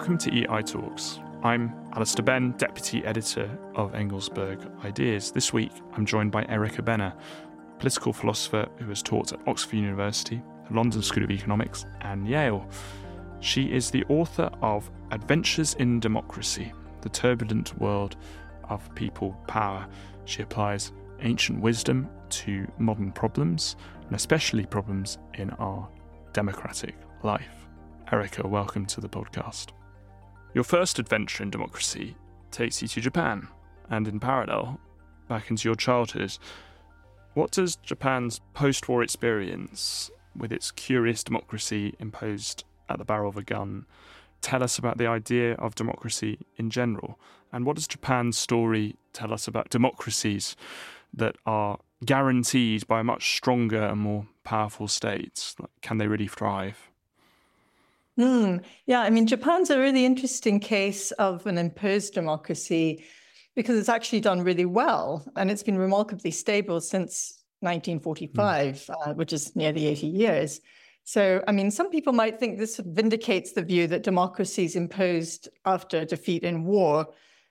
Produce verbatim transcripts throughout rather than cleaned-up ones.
Welcome to E I Talks. I'm Alistair Benn, Deputy Editor of Engelsberg Ideas. This week, I'm joined by Erica Benner, political philosopher who has taught at Oxford University, the London School of Economics, and Yale. She is the author of Adventures in Democracy, the Turbulent World of People Power. She applies ancient wisdom to modern problems, and especially problems in our democratic life. Erica, welcome to the podcast. Your first adventure in democracy takes you to Japan, and in parallel, back into your childhood. What does Japan's post-war experience, with its curious democracy imposed at the barrel of a gun, tell us about the idea of democracy in general? And what does Japan's story tell us about democracies that are guaranteed by much stronger and more powerful states? Can they really thrive? Mm, yeah, I mean, Japan's a really interesting case of an imposed democracy because it's actually done really well, and it's been remarkably stable since nineteen forty-five, mm. uh, which is nearly eighty years. So, I mean, some people might think this vindicates the view that democracies imposed after defeat in war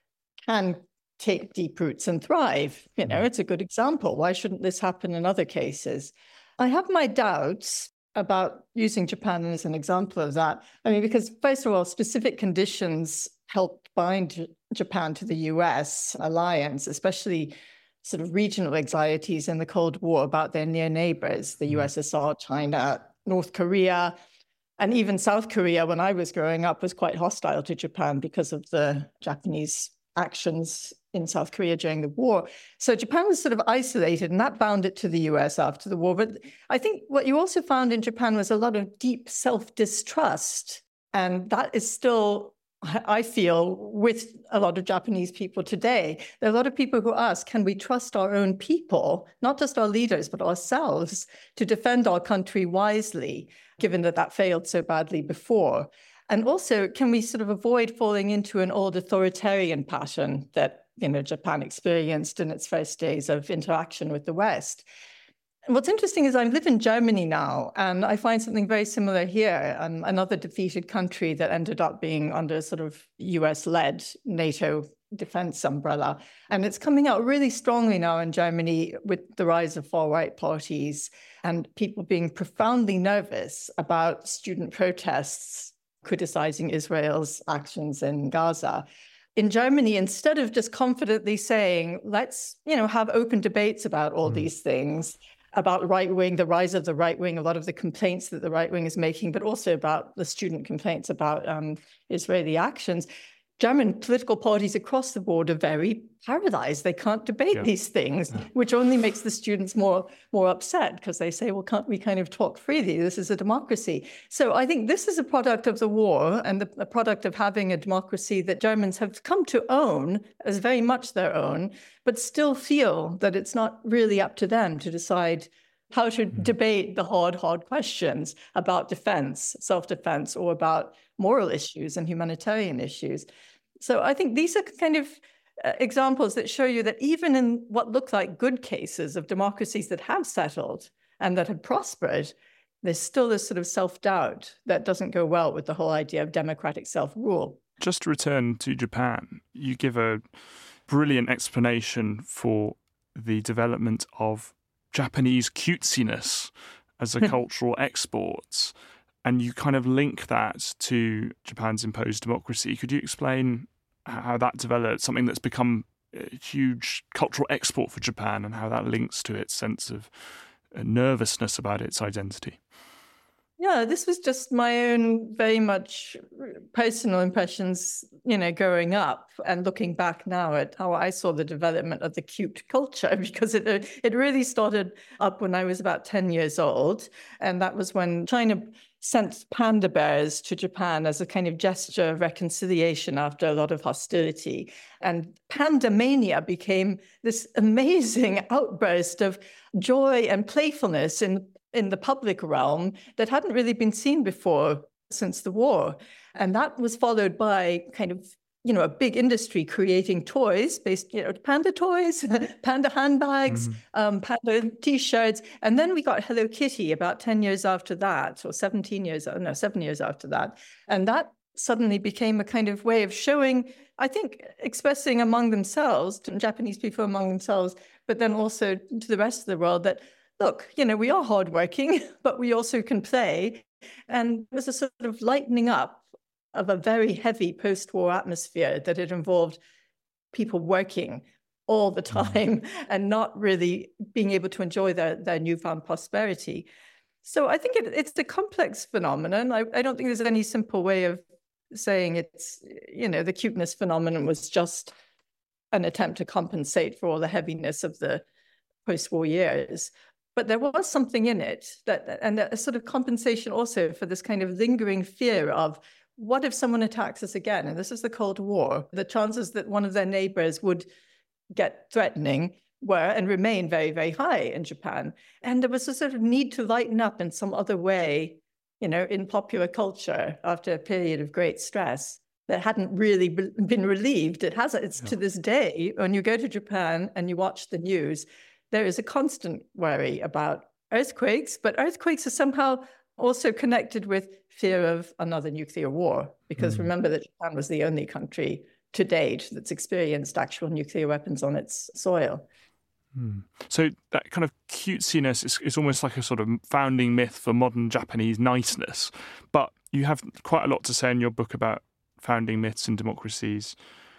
can take deep roots and thrive. You know, it's a good example. Why shouldn't this happen in other cases? I have my doubts about using Japan as an example of that. I mean, because first of all, specific conditions helped bind Japan to the U S alliance, especially sort of regional anxieties in the Cold War about their near neighbors, the U S S R, China, North Korea, and even South Korea, when I was growing up, was quite hostile to Japan because of the Japanese actions in South Korea during the war. So Japan was sort of isolated, and that bound it to the U S after the war. But I think what you also found in Japan was a lot of deep self-distrust. And that is still, I feel, with a lot of Japanese people today. There are a lot of people who ask, can we trust our own people, not just our leaders, but ourselves, to defend our country wisely, given that that failed so badly before? And also, can we sort of avoid falling into an old authoritarian pattern that, you know, Japan experienced in its first days of interaction with the West? And what's interesting is I live in Germany now, and I find something very similar here, um, another defeated country that ended up being under sort of U S-led NATO defense umbrella. And it's coming out really strongly now in Germany with the rise of far-right parties and people being profoundly nervous about student protests criticizing Israel's actions in Gaza. In Germany, instead of just confidently saying, let's, you know, have open debates about all mm. these things, about right wing, the rise of the right wing, a lot of the complaints that the right wing is making, but also about the student complaints about um, Israeli actions, German political parties across the board are very paralyzed. They can't debate yeah. these things, yeah. which only makes the students more, more upset because they say, well, can't we kind of talk freely? This is a democracy. So I think this is a product of the war and the, a product of having a democracy that Germans have come to own as very much their own, but still feel that it's not really up to them to decide how to mm. debate the hard, hard questions about defense, self-defense, or about moral issues and humanitarian issues. So I think these are kind of uh, examples that show you that even in what look like good cases of democracies that have settled and that have prospered, there's still this sort of self-doubt that doesn't go well with the whole idea of democratic self-rule. Just to return to Japan, you give a brilliant explanation for the development of Japanese cutesiness as a cultural export, and you kind of link that to Japan's imposed democracy. Could you explain how that developed, something that's become a huge cultural export for Japan, and how that links to its sense of nervousness about its identity? Yeah, this was just my own very much personal impressions, you know, growing up and looking back now at how I saw the development of the cute culture, because it it really started up when I was about ten years old. And that was when China sent panda bears to Japan as a kind of gesture of reconciliation after a lot of hostility. And panda mania became this amazing outburst of joy and playfulness in in the public realm that hadn't really been seen before since the war. And that was followed by kind of, you know, a big industry creating toys based, you know, panda toys, panda handbags, mm-hmm. um, panda T-shirts. And then we got Hello Kitty about ten years after that, or seventeen years, no, seven years after that. And that suddenly became a kind of way of showing, I think, expressing among themselves, Japanese people among themselves, but then also to the rest of the world that, look, you know, we are hardworking, but we also can play. And it was a sort of lightening up of a very heavy post-war atmosphere that had involved people working all the time and not really being able to enjoy their, their newfound prosperity. So I think it, it's a complex phenomenon. I, I don't think there's any simple way of saying it's, you know, the cuteness phenomenon was just an attempt to compensate for all the heaviness of the post-war years. But there was something in it, that, and a sort of compensation also for this kind of lingering fear of, what if someone attacks us again? And this is the Cold War. The chances that one of their neighbors would get threatening were and remain very, very high in Japan. And there was a sort of need to lighten up in some other way, you know, in popular culture after a period of great stress that hadn't really been relieved. It has, it's yeah. to this day, when you go to Japan and you watch the news, there is a constant worry about earthquakes, but earthquakes are somehow also connected with fear of another nuclear war, because mm. remember that Japan was the only country to date that's experienced actual nuclear weapons on its soil. Mm. So that kind of cutesiness is, is almost like a sort of founding myth for modern Japanese niceness. But you have quite a lot to say in your book about founding myths and democracies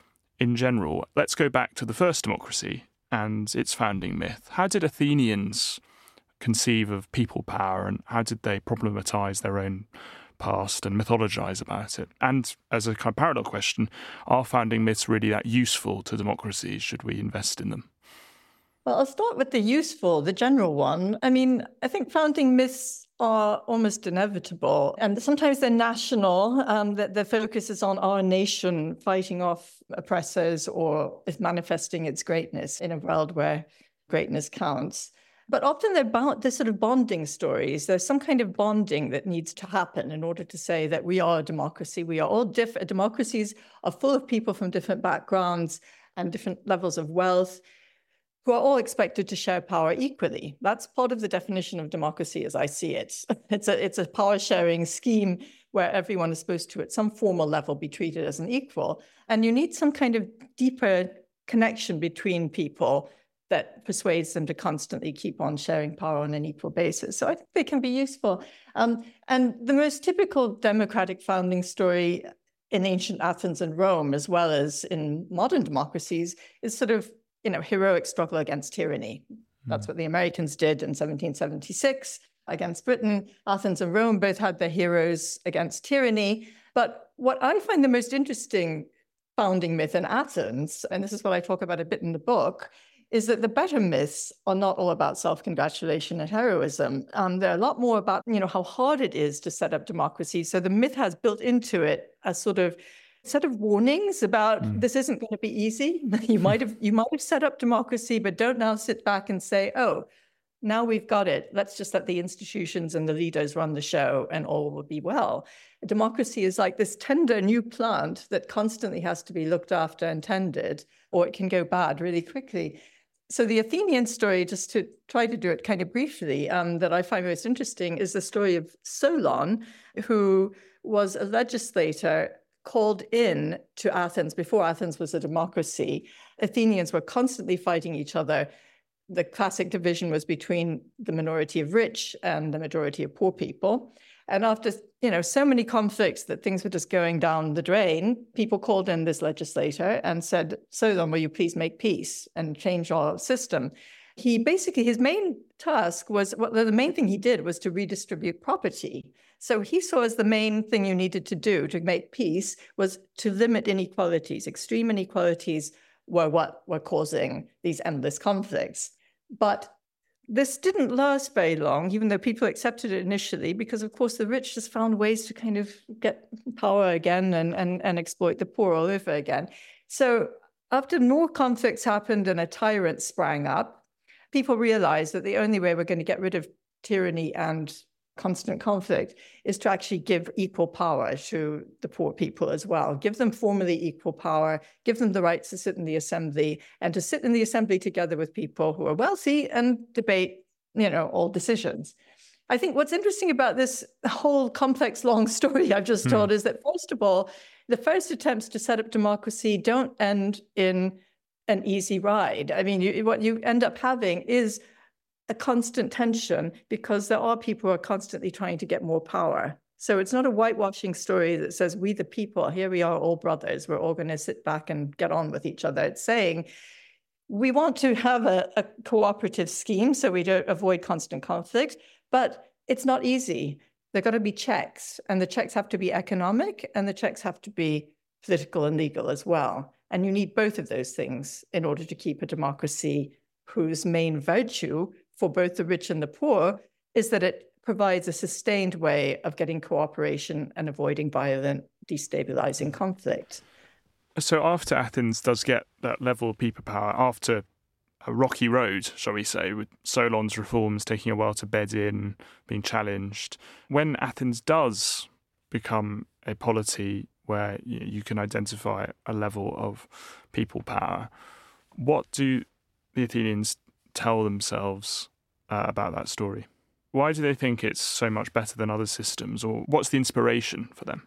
in general. Let's go back to the first democracy and its founding myth. How did Athenians conceive of people power, and how did they problematize their own past and mythologize about it? And as a kind of parallel question, are founding myths really that useful to democracies? Should we invest in them? Well, I'll start with the useful, the general one. I mean, I think founding myths are almost inevitable, and sometimes they're national, um, that the focus is on our nation fighting off oppressors or is manifesting its greatness in a world where greatness counts. But often they're, bound, they're sort of bonding stories. There's some kind of bonding that needs to happen in order to say that we are a democracy. We are all different. Democracies are full of people from different backgrounds and different levels of wealth who are all expected to share power equally. That's part of the definition of democracy as I see it. It's a, it's a power-sharing scheme where everyone is supposed to, at some formal level, be treated as an equal. And you need some kind of deeper connection between people that persuades them to constantly keep on sharing power on an equal basis. So I think they can be useful. Um, and the most typical democratic founding story in ancient Athens and Rome, as well as in modern democracies, is sort of, you know, heroic struggle against tyranny. Mm. That's what the Americans did in seventeen seventy-six against Britain. Athens and Rome both had their heroes against tyranny. But what I find the most interesting founding myth in Athens, and this is what I talk about a bit in the book, is that the better myths are not all about self-congratulation and heroism. Um, they're a lot more about, you know, how hard it is to set up democracy. So the myth has built into it a sort of set of warnings about mm. this isn't going to be easy. You might have you might have set up democracy, but don't now sit back and say, oh, now we've got it. Let's just let the institutions and the leaders run the show and all will be well. Democracy is like this tender new plant that constantly has to be looked after and tended, or it can go bad really quickly. So the Athenian story, just to try to do it kind of briefly, um, that I find most interesting is the story of Solon, who was a legislator called in to Athens before Athens was a democracy. Athenians were constantly fighting each other. The classic division was between the minority of rich and the majority of poor people. And after, you know, so many conflicts that things were just going down the drain, people called in this legislator and said, Solon, will you please make peace and change our system? He basically, his main task was, well, the main thing he did was to redistribute property. So he saw as the main thing you needed to do to make peace was to limit inequalities. Extreme inequalities were what were causing these endless conflicts. But this didn't last very long, even though people accepted it initially, because, of course, the rich just found ways to kind of get power again and, and, and exploit the poor all over again. So after more conflicts happened and a tyrant sprang up, people realized that the only way we're going to get rid of tyranny and constant conflict is to actually give equal power to the poor people as well. Give them formally equal power, give them the right to sit in the assembly and to sit in the assembly together with people who are wealthy and debate, you know, all decisions. I think what's interesting about this whole complex, long story I've just told mm. is that, first of all, the first attempts to set up democracy don't end in an easy ride. I mean, you, what you end up having is a constant tension because there are people who are constantly trying to get more power. So it's not a whitewashing story that says, we the people, here we are all brothers, we're all going to sit back and get on with each other. It's saying, we want to have a, a cooperative scheme so we don't avoid constant conflict, but it's not easy. There got to be checks, and the checks have to be economic, and the checks have to be political and legal as well. And you need both of those things in order to keep a democracy whose main virtue for both the rich and the poor is that it provides a sustained way of getting cooperation and avoiding violent, destabilizing conflict. So after Athens does get that level of people power, after a rocky road, shall we say, with Solon's reforms taking a while to bed in, being challenged, when Athens does become a polity where you can identify a level of people power, what do the Athenians tell themselves uh, about that story? Why do they think it's so much better than other systems, or what's the inspiration for them?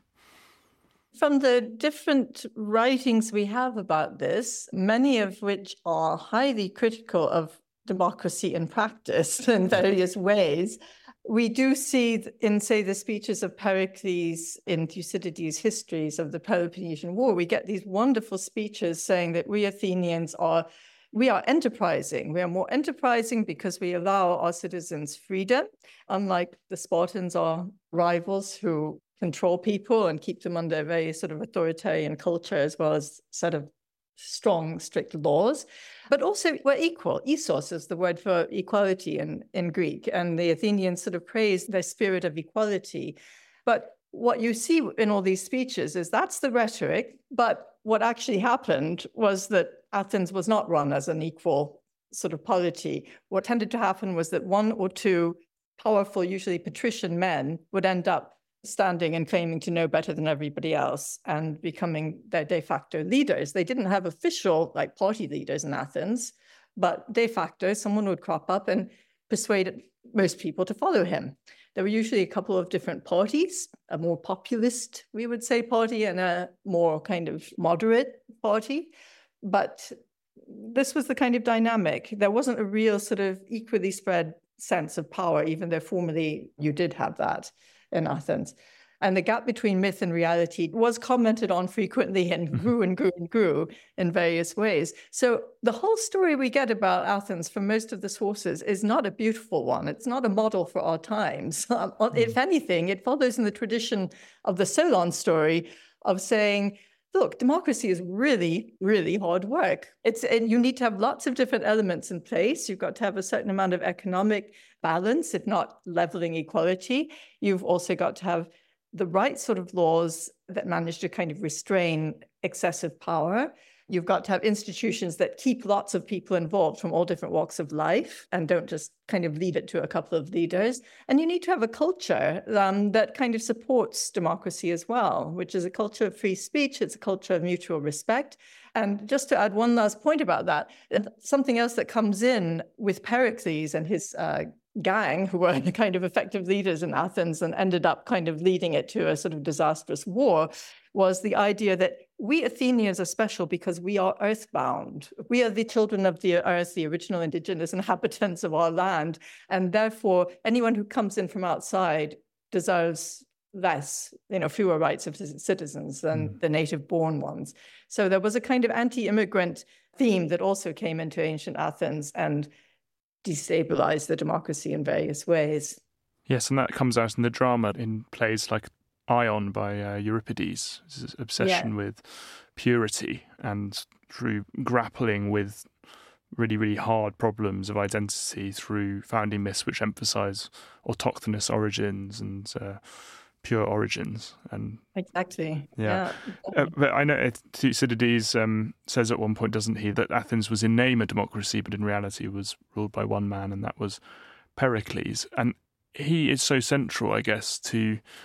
From the different writings we have about this, many of which are highly critical of democracy in practice in various ways, we do see in, say, the speeches of Pericles in Thucydides' histories of the Peloponnesian War, we get these wonderful speeches saying that we Athenians are We are enterprising. We are more enterprising because we allow our citizens freedom, unlike the Spartans, our rivals who control people and keep them under a very sort of authoritarian culture, as well as a set of strong, strict laws. But also we're equal. Isos is the word for equality in, in Greek. And the Athenians sort of praise their spirit of equality. But what you see in all these speeches is that's the rhetoric, but what actually happened was that Athens was not run as an equal sort of polity. What tended to happen was that one or two powerful, usually patrician men, would end up standing and claiming to know better than everybody else and becoming their de facto leaders. They didn't have official, like, party leaders in Athens, but de facto, someone would crop up and persuade most people to follow him. There were usually a couple of different parties, a more populist, we would say, party, and a more kind of moderate party. But this was the kind of dynamic. There wasn't a real sort of equally spread sense of power, even though formally you did have that in Athens. And the gap between myth and reality was commented on frequently and grew and grew and grew in various ways. So the whole story we get about Athens from most of the sources is not a beautiful one. It's not a model for our times. Um, if anything, it follows in the tradition of the Solon story of saying, look, democracy is really, really hard work. It's and you need to have lots of different elements in place. You've got to have a certain amount of economic balance, if not leveling equality. You've also got to have the right sort of laws that manage to kind of restrain excessive power. You've got to have institutions that keep lots of people involved from all different walks of life and don't just kind of leave it to a couple of leaders. And you need to have a culture um, that kind of supports democracy as well, which is a culture of free speech. It's a culture of mutual respect. And just to add one last point about that, something else that comes in with Pericles and his uh, gang, who were the kind of effective leaders in Athens and ended up kind of leading it to a sort of disastrous war, was the idea that we Athenians are special because we are earthbound. We are the children of the earth, the original indigenous inhabitants of our land, and therefore anyone who comes in from outside deserves less, you know, fewer rights of citizens than mm. the native-born ones. So there was a kind of anti-immigrant theme that also came into ancient Athens and destabilize the democracy in various ways. Yes, and that comes out in the drama in plays like Ion by uh, Euripides. His obsession yeah. with purity and through grappling with really, really hard problems of identity through founding myths which emphasize autochthonous origins and uh, pure origins. And exactly. Yeah. yeah. Uh, but I know Thucydides um, says at one point, doesn't he, that Athens was in name a democracy, but in reality was ruled by one man, and that was Pericles. And he is so central, I guess, to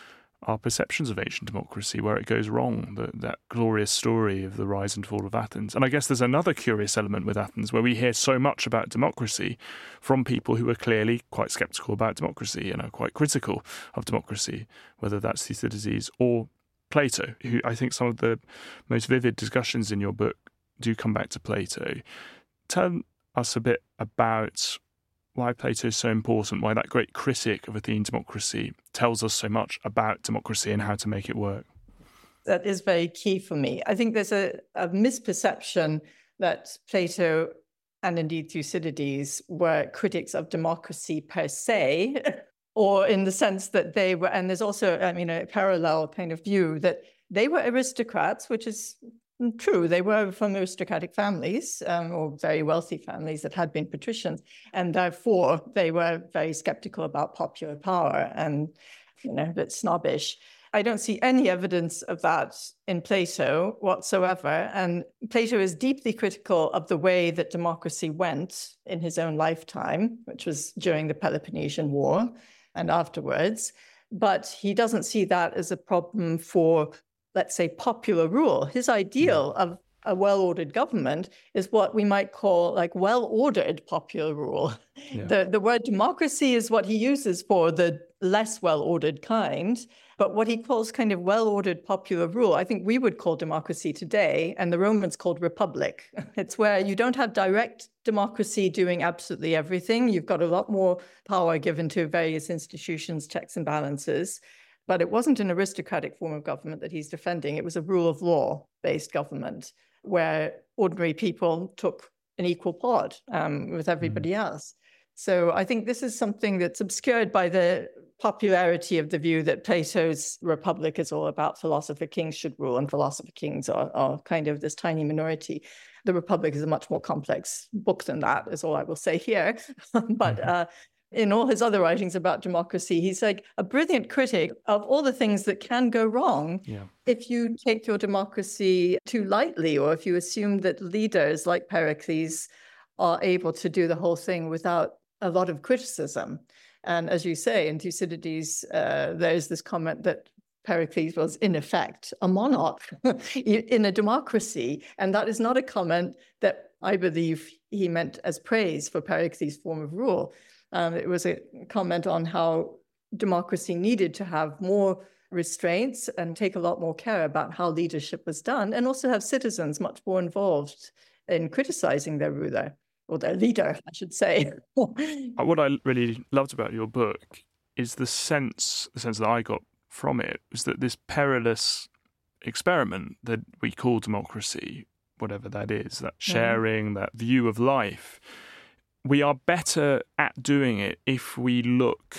our perceptions of ancient democracy, where it goes wrong, the, that glorious story of the rise and fall of Athens. And I guess there's another curious element with Athens, where we hear so much about democracy from people who are clearly quite sceptical about democracy and are quite critical of democracy, whether that's Thucydides or Plato, who I think some of the most vivid discussions in your book do come back to Plato. Tell us a bit about why Plato is so important, why that great critic of Athenian democracy tells us so much about democracy and how to make it work. That is very key for me. I think there's a, a misperception that Plato and indeed Thucydides were critics of democracy per se, or in the sense that they were, and there's also, I mean, a parallel kind of view that they were aristocrats, which is true. They were from aristocratic families um, or very wealthy families that had been patricians, and therefore they were very skeptical about popular power and, you know, a bit snobbish. I don't see any evidence of that in Plato whatsoever. And Plato is deeply critical of the way that democracy went in his own lifetime, which was during the Peloponnesian War and afterwards. But he doesn't see that as a problem for, let's say, popular rule. His ideal of a well-ordered government is what we might call like well-ordered popular rule. Yeah. The, the word democracy is what he uses for the less well-ordered kind, but what he calls kind of well-ordered popular rule, I think we would call democracy today, and the Romans called republic. It's where you don't have direct democracy doing absolutely everything. You've got a lot more power given to various institutions, checks and balances. But it wasn't an aristocratic form of government that he's defending. It was a rule of law-based government where ordinary people took an equal part um, with everybody mm. else. So I think this is something that's obscured by the popularity of the view that Plato's Republic is all about philosopher kings should rule, and philosopher kings are, are kind of this tiny minority. The Republic is a much more complex book than that, is all I will say here. but mm-hmm. uh, in all his other writings about democracy, he's like a brilliant critic of all the things that can go wrong yeah. if you take your democracy too lightly, or if you assume that leaders like Pericles are able to do the whole thing without a lot of criticism. And as you say, in Thucydides, uh, there's this comment that Pericles was, in effect, a monarch in a democracy. And that is not a comment that I believe he meant as praise for Pericles' form of rule. Um, it was a comment on how democracy needed to have more restraints and take a lot more care about how leadership was done, and also have citizens much more involved in criticizing their ruler, or their leader, I should say. What I really loved about your book is the sense, the sense that I got from it, was that this perilous experiment that we call democracy, whatever that is, that sharing, mm. that view of life, we are better at doing it if we look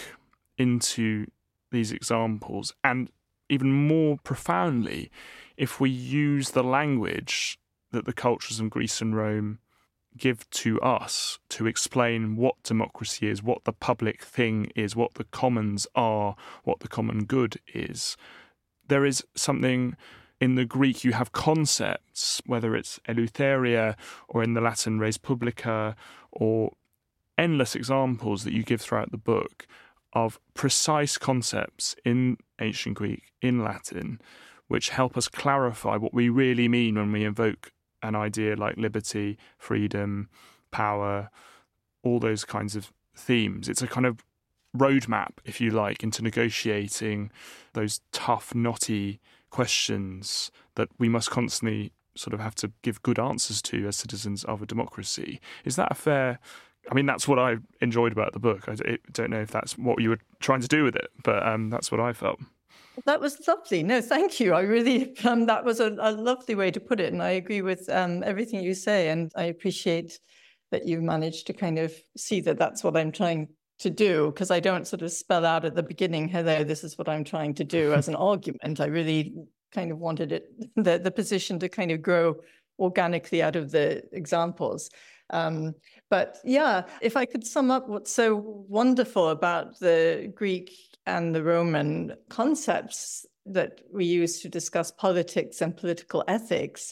into these examples, and even more profoundly, if we use the language that the cultures of Greece and Rome give to us to explain what democracy is, what the public thing is, what the commons are, what the common good is. There is something in the Greek, you have concepts, whether it's eleutheria or in the Latin res publica, or endless examples that you give throughout the book of precise concepts in ancient Greek, in Latin, which help us clarify what we really mean when we invoke an idea like liberty, freedom, power, all those kinds of themes. It's a kind of roadmap, if you like, into negotiating those tough, knotty questions that we must constantly sort of have to give good answers to as citizens of a democracy. Is that a fair... I mean, that's what I enjoyed about the book. I don't know if that's what you were trying to do with it, but um, that's what I felt. That was lovely. No, thank you. I really, um, that was a, a lovely way to put it. And I agree with um, everything you say. And I appreciate that you managed to kind of see that that's what I'm trying to do, because I don't sort of spell out at the beginning, hello, this is what I'm trying to do as an argument. I really kind of wanted it, the, the position to kind of grow organically out of the examples. Um, but yeah, if I could sum up what's so wonderful about the Greek and the Roman concepts that we use to discuss politics and political ethics,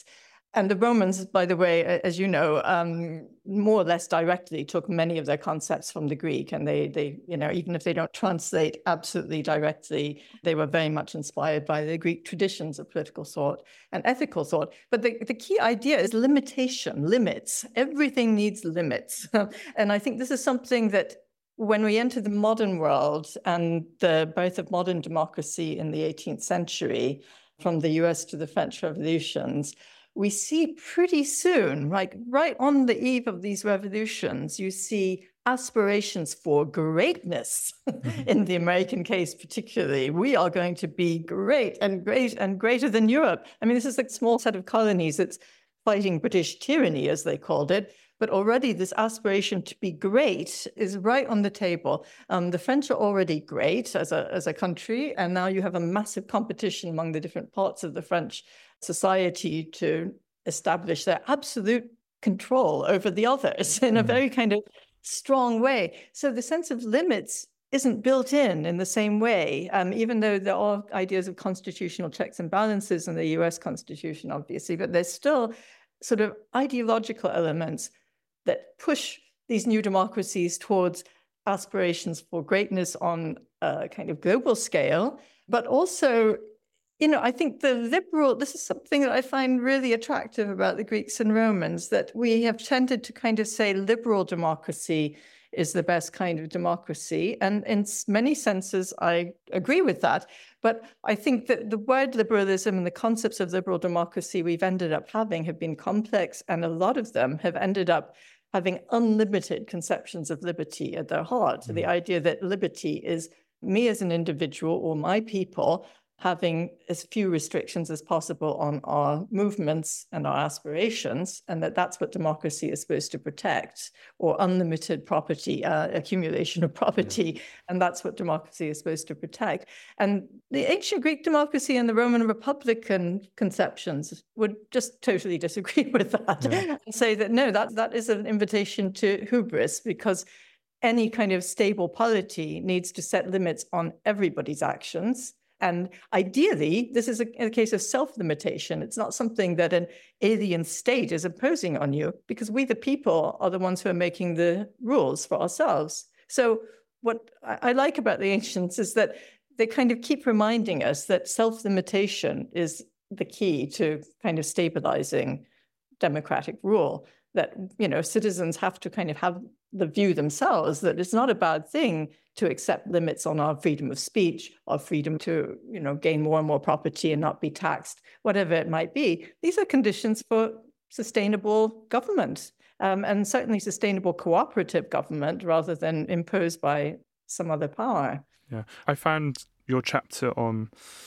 And the Romans, by the way, as you know, um, more or less directly took many of their concepts from the Greek. And they, they, you know, even if they don't translate absolutely directly, they were very much inspired by the Greek traditions of political thought and ethical thought. But the, the key idea is limitation, limits. Everything needs limits. And I think this is something that when we enter the modern world and the birth of modern democracy in the eighteenth century, from the U S to the French revolutions, we see pretty soon, like right on the eve of these revolutions, you see aspirations for greatness. In the American case, particularly, we are going to be great and great and greater than Europe. I mean, this is a small set of colonies that's fighting British tyranny, as they called it. But already this aspiration to be great is right on the table. Um, the French are already great as a, as a country, and now you have a massive competition among the different parts of the French society to establish their absolute control over the others in a very kind of strong way. So the sense of limits isn't built in in the same way, um, even though there are ideas of constitutional checks and balances in the U S Constitution, obviously, but there's still sort of ideological elements that push these new democracies towards aspirations for greatness on a kind of global scale, but also, you know, I think the liberal, this is something that I find really attractive about the Greeks and Romans, that we have tended to kind of say liberal democracy is the best kind of democracy. And in many senses, I agree with that. But I think that the word liberalism and the concepts of liberal democracy we've ended up having have been complex, and a lot of them have ended up having unlimited conceptions of liberty at their heart. So the idea that liberty is me as an individual or my people having as few restrictions as possible on our movements and our aspirations, and that that's what democracy is supposed to protect, or unlimited property, uh, accumulation of property, yeah. And that's what democracy is supposed to protect. And the ancient Greek democracy and the Roman Republican conceptions would just totally disagree with that, yeah. And say that, no, that, that is an invitation to hubris, because any kind of stable polity needs to set limits on everybody's actions. And ideally, this is a, a case of self-limitation. It's not something that an alien state is imposing on you, because we, the people, are the ones who are making the rules for ourselves. So what I like about the ancients is that they kind of keep reminding us that self-limitation is the key to kind of stabilizing democratic rule, that, you know, citizens have to kind of have the view themselves that it's not a bad thing to accept limits on our freedom of speech, our freedom to, you know, gain more and more property and not be taxed, whatever it might be. These are conditions for sustainable government, um, and certainly sustainable cooperative government, rather than imposed by some other power. Yeah, I found your chapter on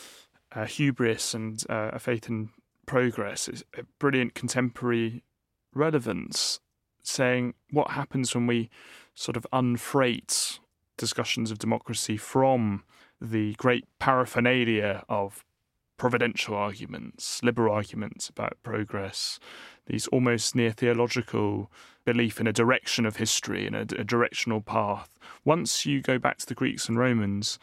uh, hubris and uh, a faith in progress is a brilliant contemporary relevance, saying what happens when we sort of unfreight discussions of democracy from the great paraphernalia of providential arguments, liberal arguments about progress, these almost near theological belief in a direction of history and a, a directional path. Once you go back to the Greeks and Romans,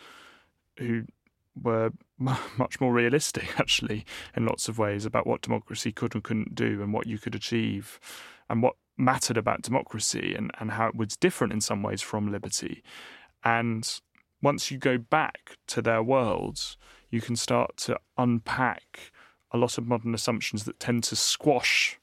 who were much more realistic, actually, in lots of ways, about what democracy could and couldn't do and what you could achieve and what mattered about democracy, and, and how it was different in some ways from liberty. And once you go back to their worlds, you can start to unpack a lot of modern assumptions that tend to squash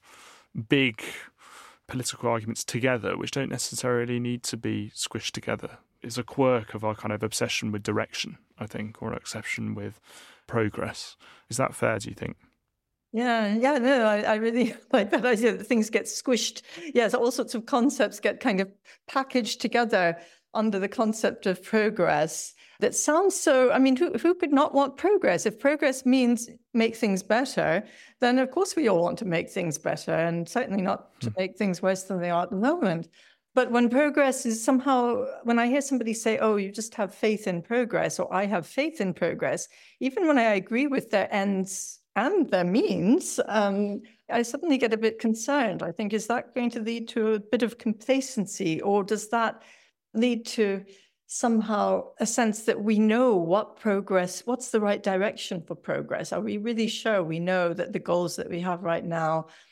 big political arguments together, which don't necessarily need to be squished together. It's a quirk of our kind of obsession with direction, I think, or obsession with progress. Is that fair, do you think? Yeah, yeah, no, I, I really like that idea that things get squished. Yes, all sorts of concepts get kind of packaged together under the concept of progress. That sounds so, I mean, who, who could not want progress? If progress means make things better, then of course we all want to make things better, and certainly not to make things worse than they are at the moment. But when progress is somehow, when I hear somebody say, oh, you just have faith in progress, or I have faith in progress, even when I agree with their ends and their means, um, I suddenly get a bit concerned. I think, is that going to lead to a bit of complacency, or does that lead to somehow a sense that we know what progress, what's the right direction for progress? Are we really sure we know that the goals that we have right now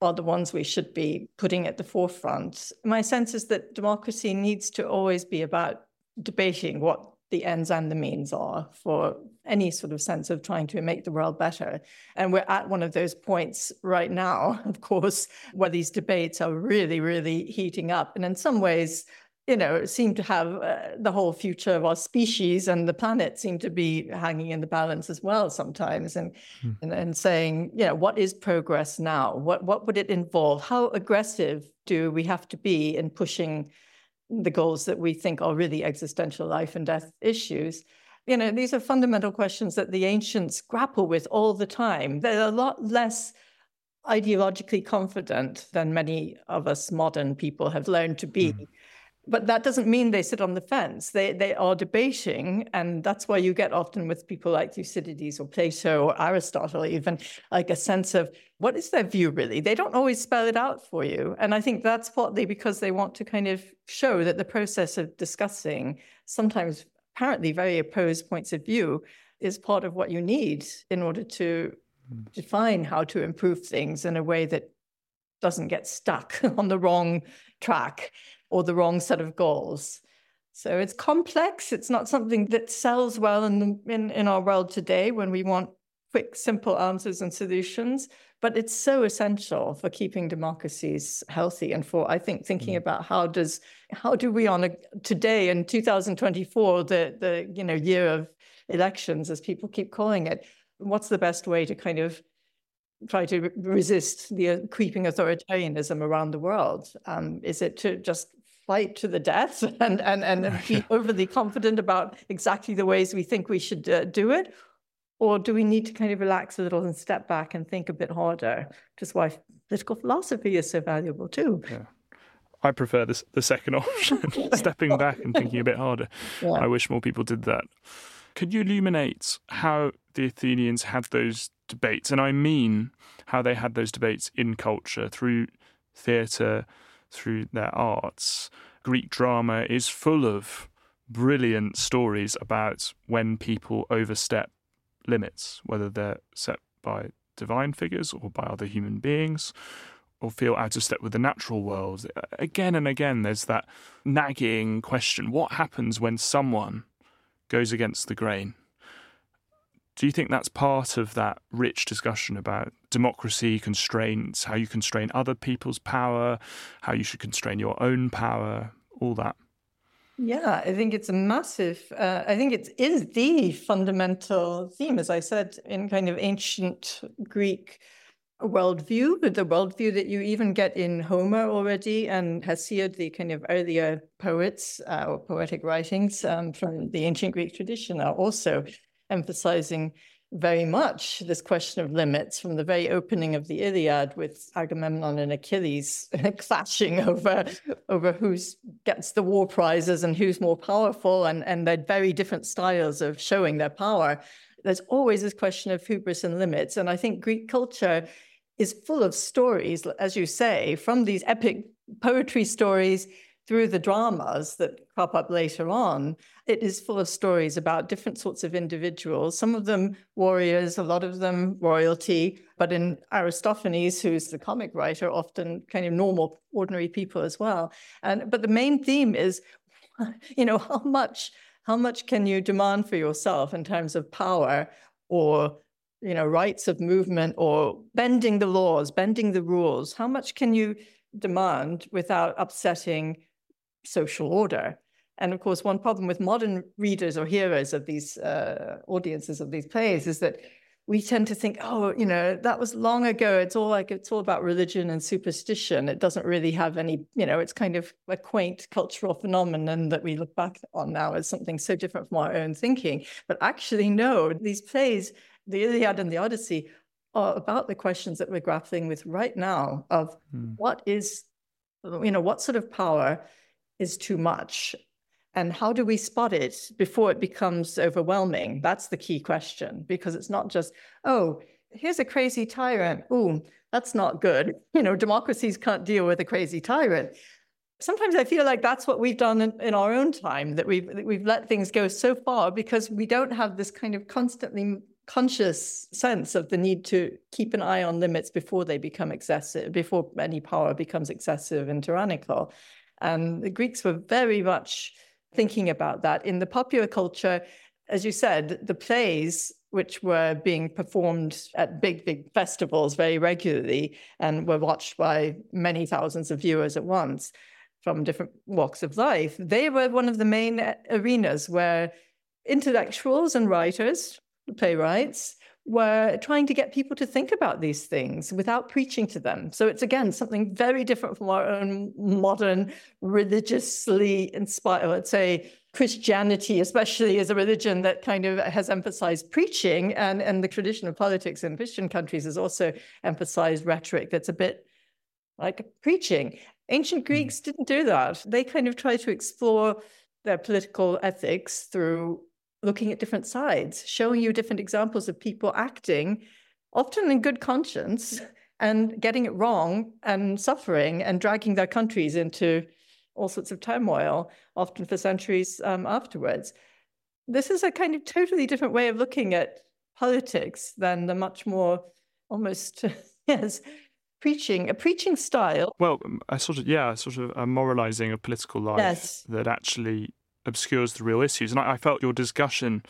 are the ones we should be putting at the forefront. My sense is that democracy needs to always be about debating what the ends and the means are for any sort of sense of trying to make the world better. And we're at one of those points right now, of course, where these debates are really, really heating up. And in some ways, you know, seem to have uh, the whole future of our species and the planet seem to be hanging in the balance as well sometimes. And, hmm. and, and saying, you know, what is progress now? What, what would it involve? How aggressive do we have to be in pushing the goals that we think are really existential life and death issues? You know, these are fundamental questions that the ancients grapple with all the time. They're a lot less ideologically confident than many of us modern people have learned to be. Mm. But that doesn't mean they sit on the fence. They they are debating, and that's why you get often with people like Thucydides or Plato or Aristotle even, like a sense of what is their view really? They don't always spell it out for you. And I think that's partly because they want to kind of show that the process of discussing sometimes apparently very opposed points of view is part of what you need in order to mm. define how to improve things in a way that doesn't get stuck on the wrong track or the wrong set of goals. So it's complex. It's not something that sells well in, the, in, in our world today when we want quick, simple answers and solutions. But it's so essential for keeping democracies healthy and for, I think, thinking mm. about how does how do we on a, today in two thousand twenty-four, the the you know year of elections, as people keep calling it, what's the best way to kind of try to resist the creeping authoritarianism around the world? Um, is it to just fight to the death and, and, and be overly confident about exactly the ways we think we should uh, do it? Or do we need to kind of relax a little and step back and think a bit harder? Which is why political philosophy is so valuable too. Yeah. I prefer this, the second option, stepping back and thinking a bit harder. Yeah. I wish more people did that. Could you illuminate how the Athenians had those debates? And I mean how they had those debates in culture, through theatre, through their arts. Greek drama is full of brilliant stories about when people overstep limits, whether they're set by divine figures or by other human beings, or feel out of step with the natural world. Again and again, there's that nagging question: what happens when someone goes against the grain? Do you think that's part of that rich discussion about democracy, constraints, how you constrain other people's power, how you should constrain your own power, all that? Yeah, I think it's a massive, uh, I think it is the fundamental theme, as I said, in kind of ancient Greek worldview, but the worldview that you even get in Homer already, and Hesiod, the kind of earlier poets uh, or poetic writings um, from the ancient Greek tradition, are also emphasizing very much this question of limits from the very opening of the Iliad, with Agamemnon and Achilles clashing over over who gets the war prizes and who's more powerful, and, and their very different styles of showing their power. There's always this question of hubris and limits. And I think Greek culture is full of stories, as you say, from these epic poetry stories through the dramas that crop up later on. It is full of stories about different sorts of individuals, some of them warriors, a lot of them royalty, but in Aristophanes, who's the comic writer, often kind of normal, ordinary people as well. And but the main theme is, you know, how much how much can you demand for yourself in terms of power, or you know, rights of movement, or bending the laws, bending the rules? How much can you demand without upsetting social order? And of course, one problem with modern readers or hearers of these uh, audiences of these plays is that we tend to think, oh, you know, that was long ago. It's all like, it's all about religion and superstition. It doesn't really have any, you know, it's kind of a quaint cultural phenomenon that we look back on now as something so different from our own thinking. But actually, no, these plays, the Iliad and the Odyssey, are about the questions that we're grappling with right now of mm. what is, you know, what sort of power is too much? And how do we spot it before it becomes overwhelming? That's the key question, because it's not just, oh, here's a crazy tyrant. Ooh, that's not good. You know, democracies can't deal with a crazy tyrant. Sometimes I feel like that's what we've done in, in our own time, that we've, that we've let things go so far because we don't have this kind of constantly conscious sense of the need to keep an eye on limits before they become excessive, before any power becomes excessive and tyrannical. And the Greeks were very much thinking about that. In the popular culture, as you said, the plays, which were being performed at big, big festivals very regularly and were watched by many thousands of viewers at once from different walks of life, they were one of the main arenas where intellectuals and writers, playwrights, were trying to get people to think about these things without preaching to them. So it's, again, something very different from our own modern religiously inspired, let's say, Christianity, especially, is a religion that kind of has emphasized preaching, and, and the tradition of politics in Christian countries has also emphasized rhetoric that's a bit like preaching. Ancient Greeks didn't do that. They kind of tried to explore their political ethics through looking at different sides, showing you different examples of people acting, often in good conscience, and getting it wrong and suffering and dragging their countries into all sorts of turmoil, often for centuries um, afterwards. This is a kind of totally different way of looking at politics than the much more almost, yes, preaching, a preaching style. Well, a sort of, yeah, sort of a moralizing of political life yes. that actually obscures the real issues. And I, I felt your discussion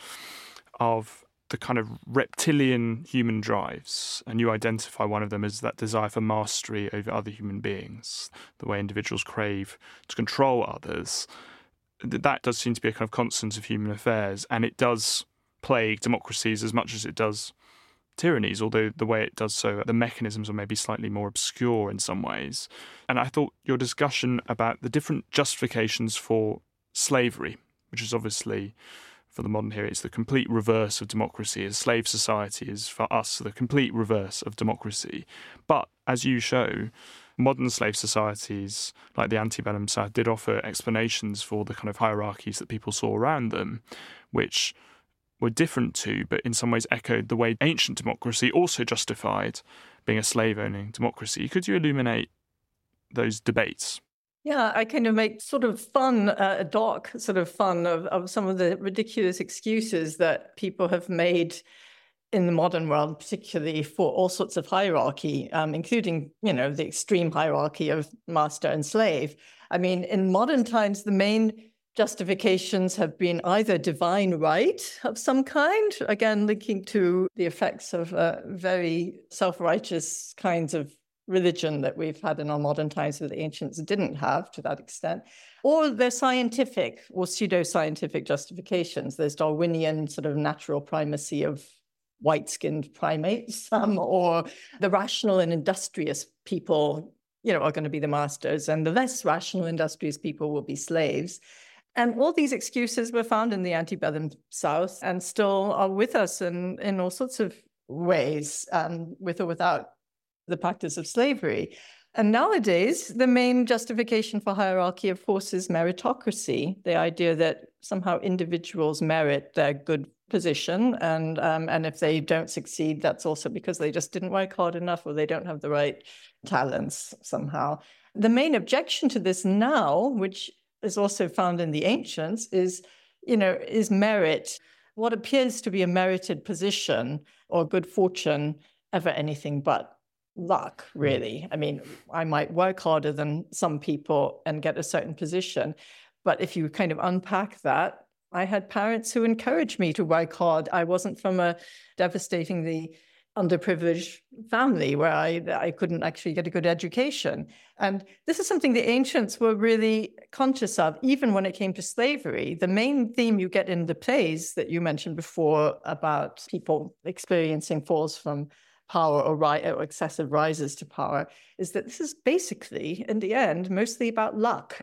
of the kind of reptilian human drives, and you identify one of them as that desire for mastery over other human beings, the way individuals crave to control others. That does seem to be a kind of constant of human affairs, and it does plague democracies as much as it does tyrannies, although the way it does so, the mechanisms are maybe slightly more obscure in some ways. And I thought your discussion about the different justifications for slavery, which is obviously, for the modern era, it's the complete reverse of democracy. A slave society is, for us, the complete reverse of democracy. But, as you show, modern slave societies, like the antebellum South, did offer explanations for the kind of hierarchies that people saw around them, which were different to, but in some ways echoed the way ancient democracy also justified being a slave-owning democracy. Could you illuminate those debates? Yeah, I kind of make sort of fun, uh, a doc sort of fun of, of some of the ridiculous excuses that people have made in the modern world, particularly for all sorts of hierarchy, um, including, you know, the extreme hierarchy of master and slave. I mean, in modern times, the main justifications have been either divine right of some kind, again, linking to the effects of uh, very self-righteous kinds of religion that we've had in our modern times that the ancients didn't have to that extent, or they're scientific or pseudo-scientific justifications. There's Darwinian sort of natural primacy of white-skinned primates, um, or the rational and industrious people, you know, are going to be the masters, and the less rational, industrious people will be slaves. And all these excuses were found in the antebellum South and still are with us in, in all sorts of ways, um, with or without the practice of slavery. And nowadays, the main justification for hierarchy, of course, is meritocracy, the idea that somehow individuals merit their good position, and um, and if they don't succeed, that's also because they just didn't work hard enough or they don't have the right talents somehow. The main objection to this now, which is also found in the ancients, is, you know, is merit. What appears to be a merited position or good fortune ever anything but luck, really? I mean, I might work harder than some people and get a certain position, but if you kind of unpack that, I had parents who encouraged me to work hard. I wasn't from a devastatingly underprivileged family where I, I couldn't actually get a good education. And this is something the ancients were really conscious of, even when it came to slavery. The main theme you get in the plays that you mentioned before about people experiencing falls from power or, ri- or excessive rises to power is that this is basically, in the end, mostly about luck.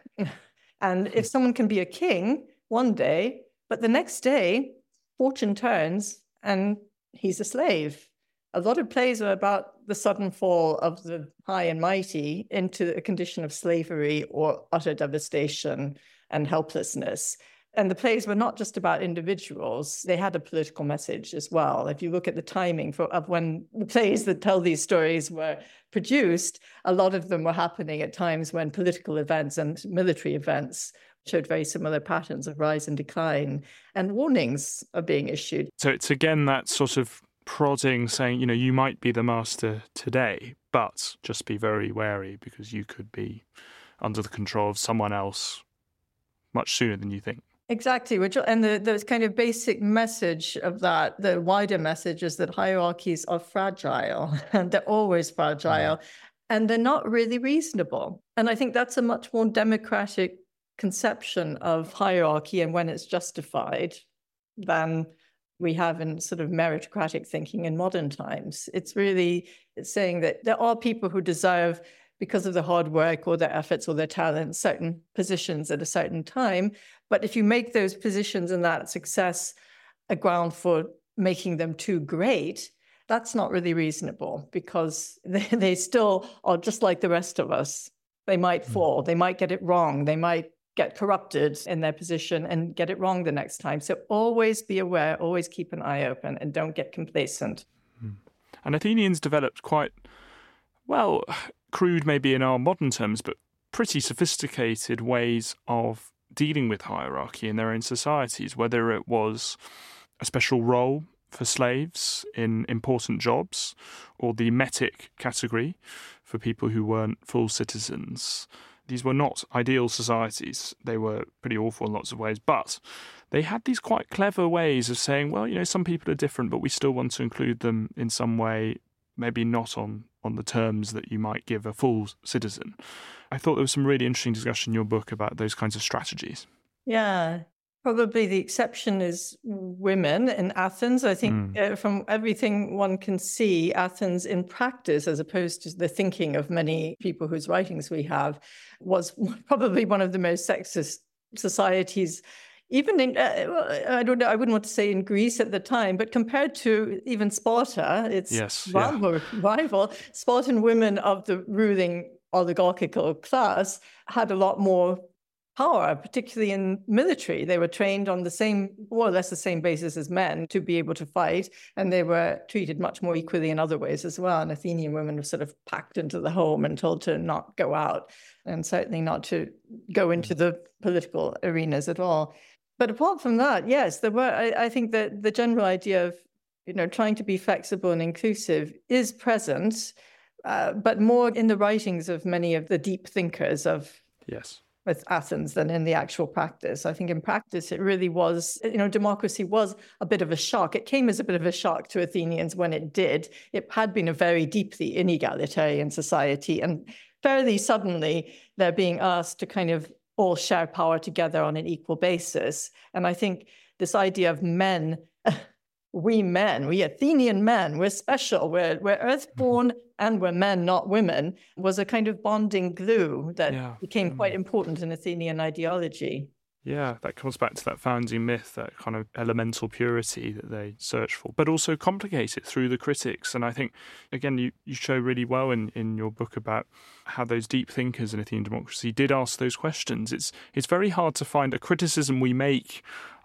And if someone can be a king one day, but the next day, fortune turns and he's a slave. A lot of plays are about the sudden fall of the high and mighty into a condition of slavery or utter devastation and helplessness. And the plays were not just about individuals. They had a political message as well. If you look at the timing for, of when the plays that tell these stories were produced, a lot of them were happening at times when political events and military events showed very similar patterns of rise and decline, and warnings are being issued. So it's again that sort of prodding, saying, you know, you might be the master today, but just be very wary because you could be under the control of someone else much sooner than you think. Exactly. Which, and the, the kind of basic message of that, the wider message is that hierarchies are fragile and they're always fragile mm. and they're not really reasonable. And I think that's a much more democratic conception of hierarchy and when it's justified than we have in sort of meritocratic thinking in modern times. It's really it's saying that there are people who deserve, because of their hard work or their efforts or their talents, certain positions at a certain time. But if you make those positions and that success a ground for making them too great, that's not really reasonable because they, they still are just like the rest of us. They might fall, they might get it wrong, they might get corrupted in their position and get it wrong the next time. So always be aware, always keep an eye open and don't get complacent. And Athenians developed quite, well, crude maybe in our modern terms, but pretty sophisticated ways of dealing with hierarchy in their own societies, whether it was a special role for slaves in important jobs or the metic category for people who weren't full citizens. These were not ideal societies. They were pretty awful in lots of ways, but they had these quite clever ways of saying, well, you know, some people are different, but we still want to include them in some way, maybe not on, on the terms that you might give a full citizen. I thought there was some really interesting discussion in your book about those kinds of strategies. Yeah, probably the exception is women in Athens. I think mm. uh, from everything one can see, Athens in practice, as opposed to the thinking of many people whose writings we have, was probably one of the most sexist societies. Even in, uh, I don't know, I wouldn't want to say in Greece at the time, but compared to even Sparta, its yes, rival, yeah. rival, Spartan women of the ruling oligarchical class had a lot more power, particularly in military. They were trained on the same, more or less the same basis as men to be able to fight, and they were treated much more equally in other ways as well. And Athenian women were sort of packed into the home and told to not go out, and certainly not to go into the political arenas at all. But apart from that, yes, there were. I, I think that the general idea of, you know, trying to be flexible and inclusive is present, uh, but more in the writings of many of the deep thinkers of yes. with Athens than in the actual practice. I think in practice, it really was, you know, democracy was a bit of a shock. It came as a bit of a shock to Athenians when it did. It had been a very deeply inegalitarian society, and fairly suddenly they're being asked to kind of all share power together on an equal basis. And I think this idea of men, we men, we Athenian men, we're special, we're, we're earthborn and we're men, not women, was a kind of bonding glue that yeah. became quite important in Athenian ideology. Yeah, that comes back to that founding myth, that kind of elemental purity that they search for, but also complicate it through the critics. And I think, again, you, you show really well in, in your book about how those deep thinkers in Athenian democracy did ask those questions. It's it's very hard to find a criticism we make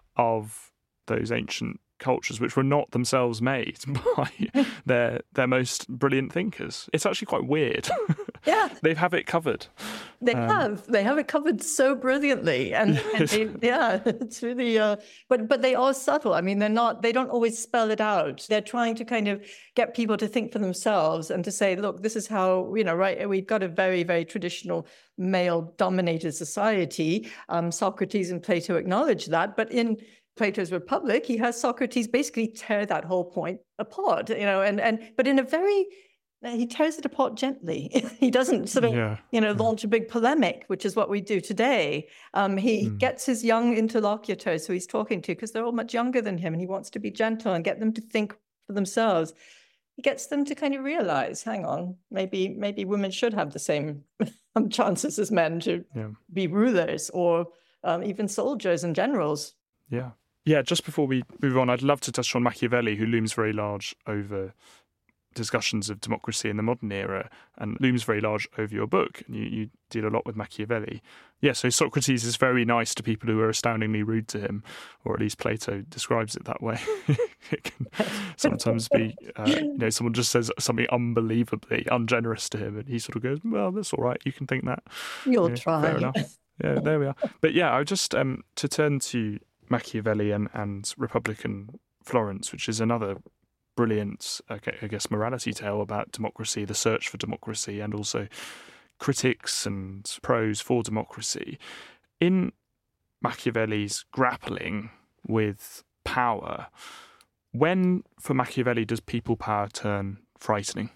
of those ancient cultures which were not themselves made by their their most brilliant thinkers. It's actually quite weird. Yeah. They have it covered. They um, have. They have it covered so brilliantly. And, and they, yeah, it's really, uh, but but they are subtle. I mean, they're not, they don't always spell it out. They're trying to kind of get people to think for themselves and to say, look, this is how, you know, right, we've got a very, very traditional male-dominated society. Um, Socrates and Plato acknowledge that. But in Plato's Republic, he has Socrates basically tear that whole point apart, you know, and, and but in a very, he tears it apart gently. He doesn't sort of, yeah. you know, launch a big polemic, which is what we do today. Um, he mm. gets his young interlocutors who he's talking to, because they're all much younger than him, and he wants to be gentle and get them to think for themselves. He gets them to kind of realize, hang on, maybe maybe women should have the same chances as men to yeah. be rulers or um, even soldiers and generals. Yeah. Yeah, just before we move on, I'd love to touch on Machiavelli, who looms very large over discussions of democracy in the modern era and looms very large over your book. You, you deal a lot with Machiavelli. Yeah, so Socrates is very nice to people who are astoundingly rude to him, or at least Plato describes it that way. It can sometimes be, uh, you know, someone just says something unbelievably ungenerous to him and he sort of goes, well, that's all right, you can think that. You'll yeah, try. Fair enough. Yeah, there we are. But yeah, I just, um, to turn to Machiavelli and, and Republican Florence, which is another brilliant, okay, I guess, morality tale about democracy, the search for democracy, and also critics and pros for democracy. In Machiavelli's grappling with power, when, for Machiavelli, does people power turn frightening?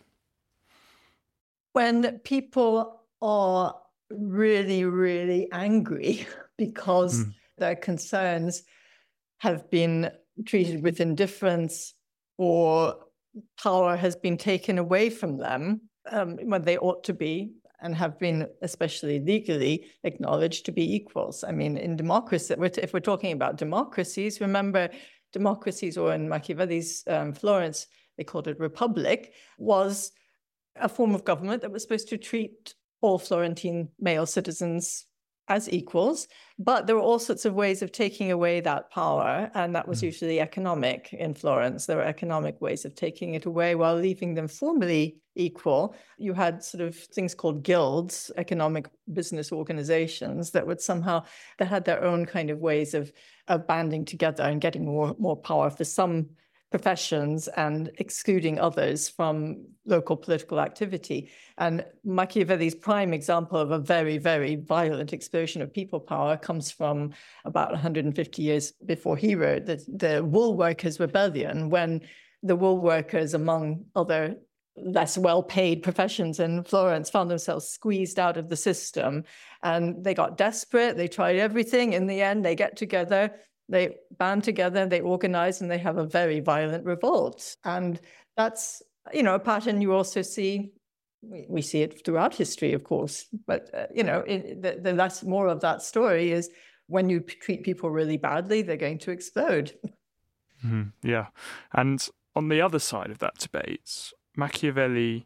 When people are really, really angry because mm. their concerns have been treated with indifference, or power has been taken away from them um, when they ought to be and have been, especially legally, acknowledged to be equals. I mean, in democracy, if we're talking about democracies, remember democracies, or in Machiavelli's um, Florence, they called it republic, was a form of government that was supposed to treat all Florentine male citizens as equals, but there were all sorts of ways of taking away that power, and that was mm. usually economic in Florence. There were economic ways of taking it away while leaving them formally equal. You had sort of things called guilds, economic business organizations that would somehow, that had their own kind of ways of, of banding together and getting more, more power for some professions and excluding others from local political activity. And Machiavelli's prime example of a very, very violent explosion of people power comes from about one hundred fifty years before he wrote the, the Wool Workers' Rebellion, when the wool workers, among other less well-paid professions in Florence, found themselves squeezed out of the system. And they got desperate. They tried everything. In the end, they get together, they band together, they organize, and they have a very violent revolt. And that's, you know, a pattern you also see. We, we see it throughout history, of course. But, uh, you know, it, the, the less more of that story is when you treat people really badly, they're going to explode. Mm-hmm. Yeah. And on the other side of that debate, Machiavelli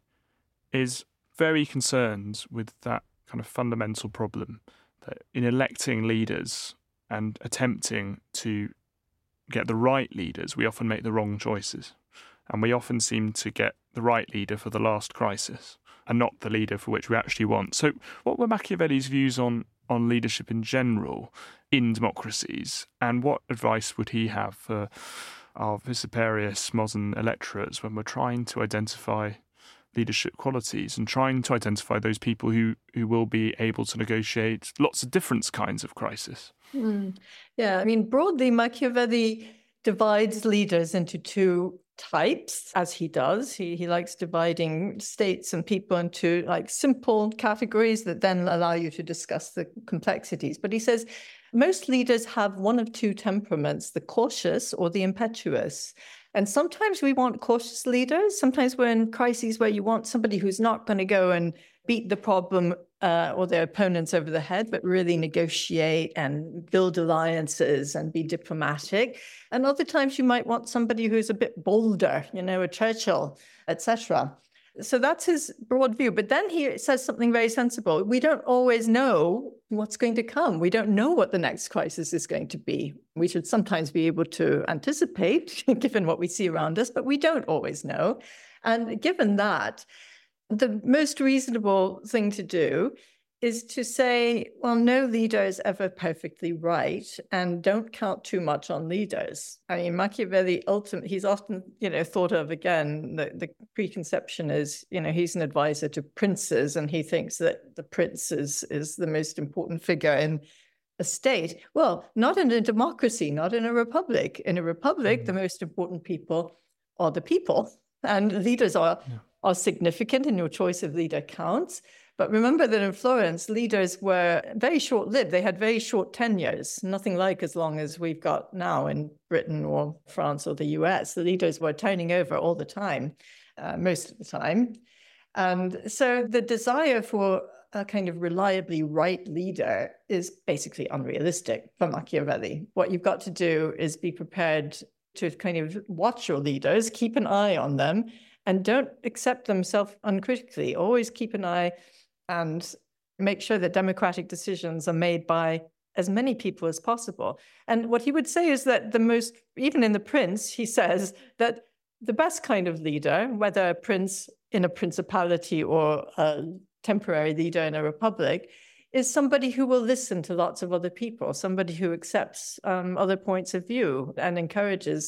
is very concerned with that kind of fundamental problem that in electing leaders and attempting to get the right leaders, we often make the wrong choices. And we often seem to get the right leader for the last crisis and not the leader for which we actually want. So what were Machiavelli's views on, on leadership in general in democracies? And what advice would he have for our vociferous modern electorates when we're trying to identify leadership qualities and trying to identify those people who, who will be able to negotiate lots of different kinds of crisis? Mm. Yeah, I mean, broadly, Machiavelli divides leaders into two types, as he does. He, he likes dividing states and people into like simple categories that then allow you to discuss the complexities. But he says most leaders have one of two temperaments, the cautious or the impetuous. And sometimes we want cautious leaders. Sometimes we're in crises where you want somebody who's not going to go and beat the problem uh, or their opponents over the head, but really negotiate and build alliances and be diplomatic. And other times you might want somebody who's a bit bolder, you know, a Churchill, et cetera. So that's his broad view. But then he says something very sensible. We don't always know what's going to come. We don't know what the next crisis is going to be. We should sometimes be able to anticipate, given what we see around us, but we don't always know. And given that, the most reasonable thing to do is to say, well, no leader is ever perfectly right, and don't count too much on leaders. I mean, Machiavelli, ultimately, he's often, you know, thought of, again, the, the preconception is, you know, he's an advisor to princes, and he thinks that the prince is, is the most important figure in a state. Well, not in a democracy, not in a republic. In a republic, mm-hmm. the most important people are the people, and leaders are, yeah. are significant, and your choice of leader counts. But remember that in Florence, leaders were very short-lived. They had very short tenures, nothing like as long as we've got now in Britain or France or the U S. The leaders were turning over all the time, uh, most of the time. And so the desire for a kind of reliably right leader is basically unrealistic for Machiavelli. What you've got to do is be prepared to kind of watch your leaders, keep an eye on them, and don't accept them self-uncritically. Always keep an eye and make sure that democratic decisions are made by as many people as possible. And what he would say is that the most, even in The Prince, he says that the best kind of leader, whether a prince in a principality or a temporary leader in a republic, is somebody who will listen to lots of other people, somebody who accepts um, other points of view and encourages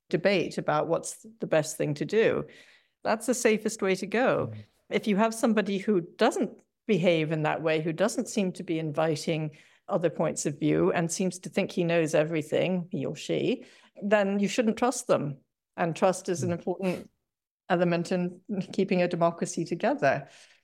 debate about what's the best thing to do. That's the safest way to go. Mm. If you have somebody who doesn't behave in that way, who doesn't seem to be inviting other points of view and seems to think he knows everything, he or she, then you shouldn't trust them. And trust is an important element in keeping a democracy together.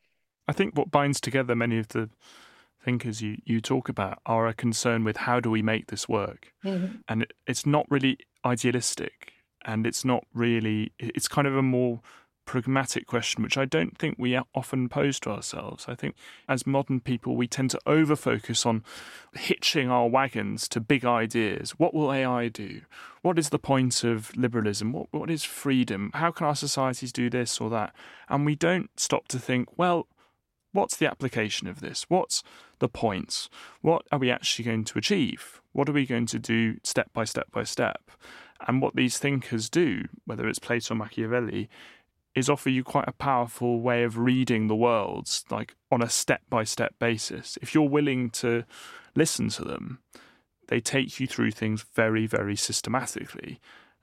I think what binds together many of the thinkers you, you talk about are a concern with how do we make this work? Mm-hmm. And it, it's not really idealistic, and it's not really, it's kind of a more pragmatic question, which I don't think we often pose to ourselves. I think as modern people, we tend to over-focus on hitching our wagons to big ideas. What will A I do? What is the point of liberalism? What What is freedom? How can our societies do this or that? And we don't stop to think, well, what's the application of this? What's the points? What are we actually going to achieve? What are we going to do step by step by step? And what these thinkers do, whether it's Plato or Machiavelli, is offer you quite a powerful way of reading the world, like on a step-by-step basis. If you're willing to listen to them, they take you through things very, very systematically.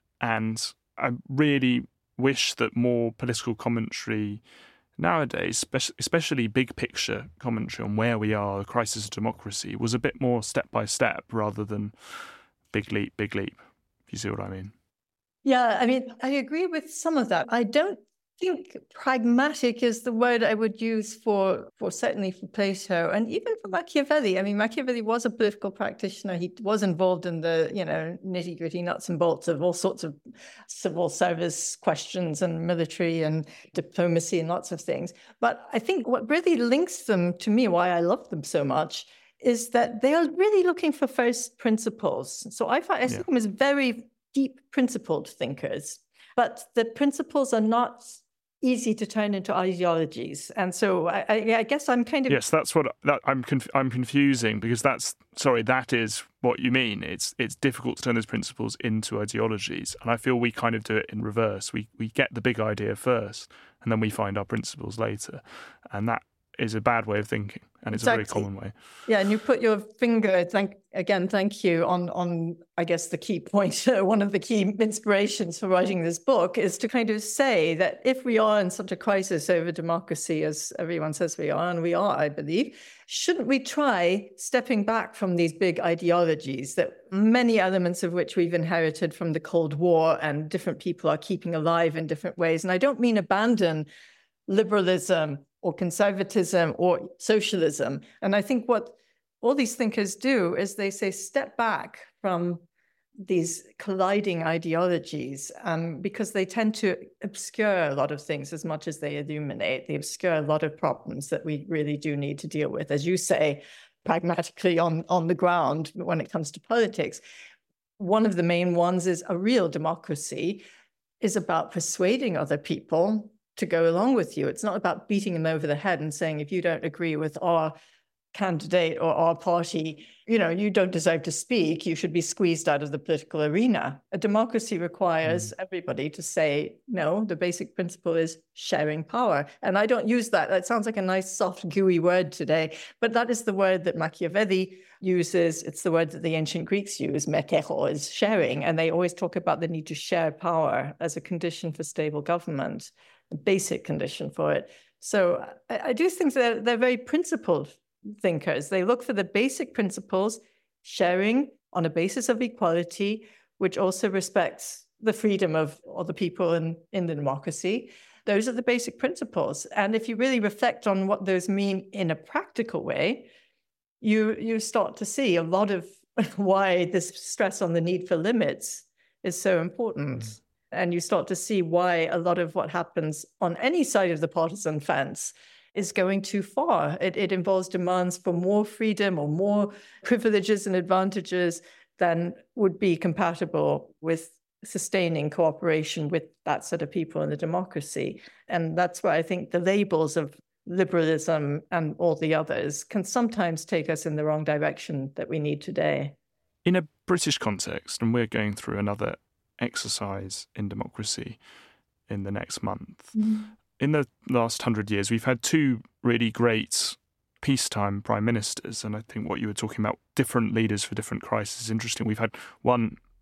And I really wish that more political commentary nowadays, especially big picture commentary on where we are, the crisis of democracy, was a bit more step-by-step rather than big leap, big leap, if you see what I mean. Yeah, I mean, I agree with some of that. I don't I think pragmatic is the word I would use for, for certainly for Plato and even for Machiavelli. I mean, Machiavelli was a political practitioner. He was involved in the, you know, nitty gritty nuts and bolts of all sorts of civil service questions and military and diplomacy and lots of things. But I think what really links them to me, why I love them so much, is that they are really looking for first principles. So I, find, I see yeah. them as very deep principled thinkers, but the principles are not easy to turn into ideologies. And so I, I, I guess I'm kind of... Yes, that's what that, I'm conf- I'm confusing because that's, sorry, that is what you mean. It's it's difficult to turn those principles into ideologies. And I feel we kind of do it in reverse. We we get the big idea first and then we find our principles later. And that is a bad way of thinking. And it's exactly. a very common way. Yeah, and you put your finger, thank again, thank you, on, on I guess, the key point. One of the key inspirations for writing this book is to kind of say that if we are in such a crisis over democracy, as everyone says we are, and we are, I believe, shouldn't we try stepping back from these big ideologies that many elements of which we've inherited from the Cold War and different people are keeping alive in different ways? And I don't mean abandon liberalism or conservatism or socialism. And I think what all these thinkers do is they say, step back from these colliding ideologies um, because they tend to obscure a lot of things as much as they illuminate. They obscure a lot of problems that we really do need to deal with, as you say, pragmatically on, on the ground when it comes to politics. One of the main ones is a real democracy is about persuading other people to go along with you. It's not about beating them over the head and saying, if you don't agree with our candidate or our party, you know, you don't deserve to speak. You should be squeezed out of the political arena. A democracy requires mm. everybody to say, no, the basic principle is sharing power. And I don't use that. That sounds like a nice, soft, gooey word today, but that is the word that Machiavelli uses. It's the word that the ancient Greeks use, metero, is sharing. And they always talk about the need to share power as a condition for stable government, a basic condition for it. So I, I do think that they're very principled thinkers. They look for the basic principles, sharing on a basis of equality, which also respects the freedom of other people in, in the democracy. Those are the basic principles. And if you really reflect on what those mean in a practical way, you, you start to see a lot of why this stress on the need for limits is so important. Mm. And you start to see why a lot of what happens on any side of the partisan fence is going too far. It, it involves demands for more freedom or more privileges and advantages than would be compatible with sustaining cooperation with that set of people in the democracy. And that's why I think the labels of liberalism and all the others can sometimes take us in the wrong direction that we need today. In a British context, and we're going through another exercise in democracy in the next month, mm. in the last hundred years, we've had two really great peacetime prime ministers. And I think what you were talking about, different leaders for different crises, is interesting. We've had one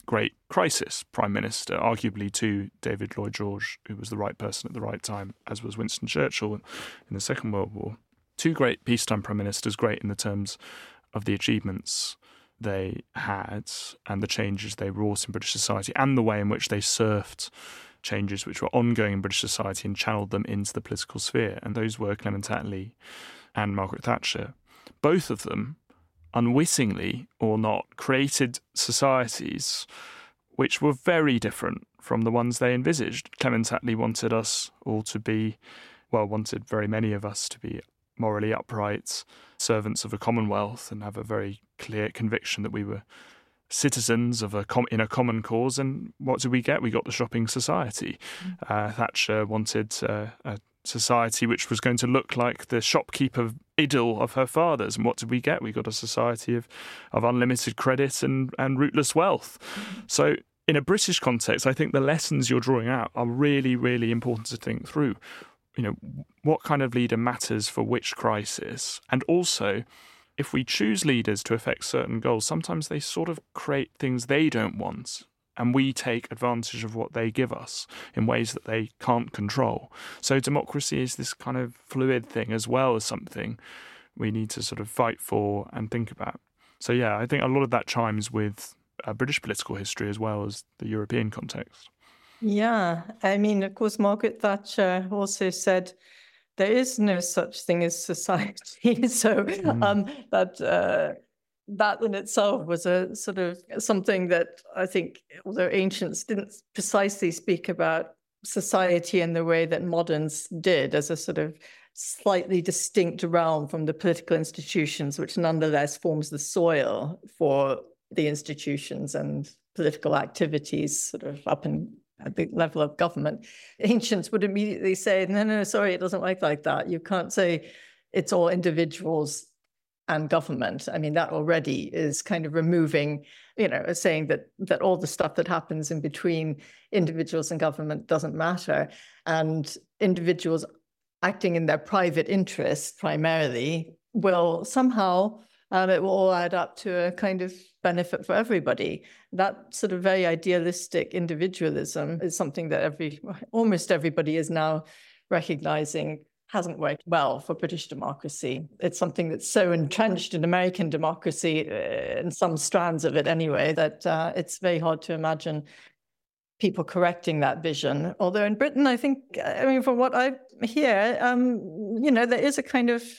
great crisis prime minister, arguably to David Lloyd George, who was the right person at the right time, as was Winston Churchill in the Second World War. Two great peacetime prime ministers, great in the terms of the achievements they had and the changes they wrought in British society and the way in which they surfed changes which were ongoing in British society and channeled them into the political sphere. And those were Clement Attlee and Margaret Thatcher. Both of them, unwittingly or not, created societies which were very different from the ones they envisaged. Clement Attlee wanted us all to be, well, wanted very many of us to be morally upright servants of a commonwealth and have a very clear conviction that we were citizens of a com- in a common cause. And what did we get? We got the shopping society. Uh, Thatcher wanted uh, a society which was going to look like the shopkeeper idyll of her fathers. And what did we get? We got a society of, of unlimited credit and, and rootless wealth. So in a British context, I think the lessons you're drawing out are really, really important to think through. You know, what kind of leader matters for which crisis? And also, if we choose leaders to affect certain goals, sometimes they sort of create things they don't want, and we take advantage of what they give us in ways that they can't control. So democracy is this kind of fluid thing as well as something we need to sort of fight for and think about. So yeah, I think a lot of that chimes with uh, British political history as well as the European context. Yeah, I mean, of course, Margaret Thatcher also said there is no such thing as society. so mm. um, that uh, that in itself was a sort of something that I think, although ancients didn't precisely speak about society in the way that moderns did, as a sort of slightly distinct realm from the political institutions, which nonetheless forms the soil for the institutions and political activities sort of up and at the level of government. Ancients would immediately say, no, no, sorry, it doesn't work like that. You can't say it's all individuals and government. I mean, that already is kind of removing, you know, saying that that all the stuff that happens in between individuals and government doesn't matter. And individuals acting in their private interest primarily will somehow, and it will all add up to a kind of benefit for everybody. That sort of very idealistic individualism is something that every almost everybody is now recognizing hasn't worked well for British democracy. It's something that's so entrenched in American democracy, uh, in some strands of it anyway, that uh, it's very hard to imagine people correcting that vision. Although in Britain, I think, I mean, from what I hear, um, you know, there is a kind of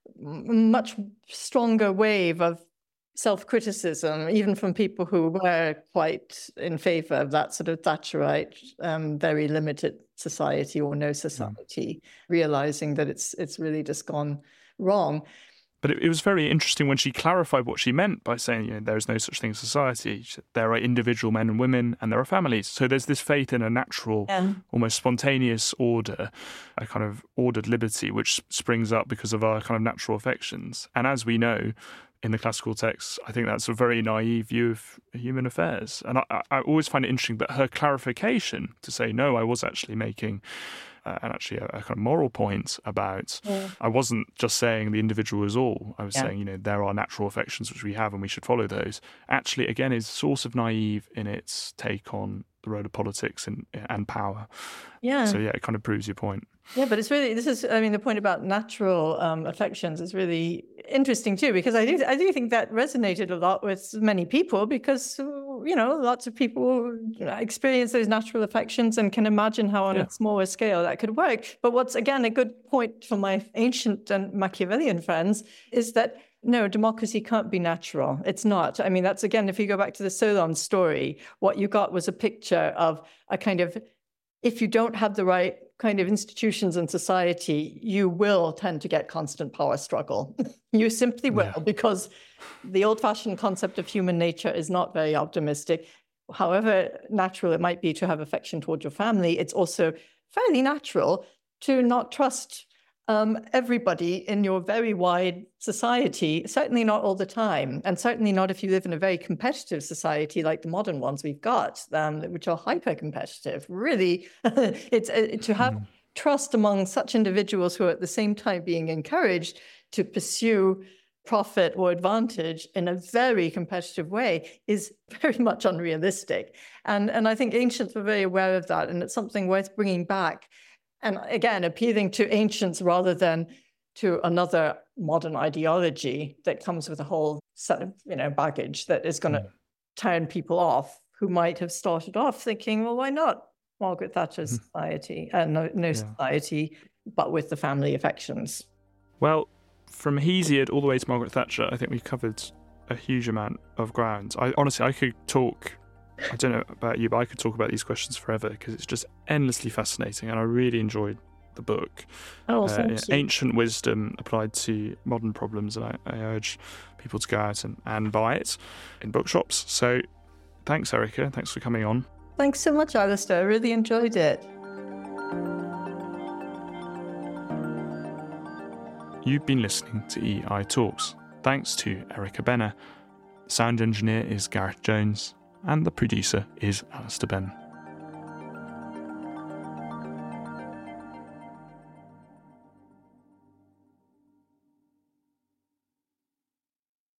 much stronger wave of self-criticism, even from people who were quite in favor of that sort of Thatcherite, um, very limited society or no society, mm. realizing that it's it's really just gone wrong. But it, it was very interesting when she clarified what she meant by saying, you know, there is no such thing as society. There are individual men and women and there are families. So there's this faith in a natural, yeah. almost spontaneous order, a kind of ordered liberty, which springs up because of our kind of natural affections. And as we know, in the classical texts, I think that's a very naive view of human affairs. And I, I always find it interesting that her clarification to say, no, I was actually making uh, and actually a, a kind of moral point about, yeah. I wasn't just saying the individual is all. I was yeah. saying, you know, there are natural affections which we have and we should follow those. Actually, again, is sort of naive in its take on the role of politics and, and power. Yeah. So, yeah, it kind of proves your point. Yeah, but it's really, this is, I mean, the point about natural um, affections is really interesting too, because I do, I do think that resonated a lot with many people because, you know, lots of people experience those natural affections and can imagine how on yeah. a smaller scale that could work. But what's, again, a good point for my ancient and Machiavellian friends is that no, democracy can't be natural. It's not. I mean, that's, again, if you go back to the Solon story, what you got was a picture of a kind of, if you don't have the right kind of institutions and society, you will tend to get constant power struggle. You simply will, yeah. because the old-fashioned concept of human nature is not very optimistic. However natural it might be to have affection toward your family, it's also fairly natural to not trust um, everybody in your very wide society, certainly not all the time, and certainly not if you live in a very competitive society like the modern ones we've got, um, which are hyper-competitive. Really, it's uh, to have mm. trust among such individuals who are at the same time being encouraged to pursue profit or advantage in a very competitive way is very much unrealistic. And, and I think ancients were very aware of that, and it's something worth bringing back. And again, appealing to ancients rather than to another modern ideology that comes with a whole set of, you know, baggage that is going to mm. turn people off who might have started off thinking, well, why not Margaret Thatcher's mm-hmm. society, uh, no, no yeah. society, but with the family affections. Well, from Hesiod all the way to Margaret Thatcher, I think we've covered a huge amount of ground. I honestly, I could talk, I don't know about you, but I could talk about these questions forever because it's just endlessly fascinating, and I really enjoyed the book. Oh, thank uh, you. Ancient wisdom applied to modern problems, and I, I urge people to go out and, and buy it in bookshops. So thanks, Erica. Thanks for coming on. Thanks so much, Alistair. I really enjoyed it. You've been listening to E I Talks. Thanks to Erica Benner. Sound engineer is Gareth Jones, and the producer is Alistair Ben.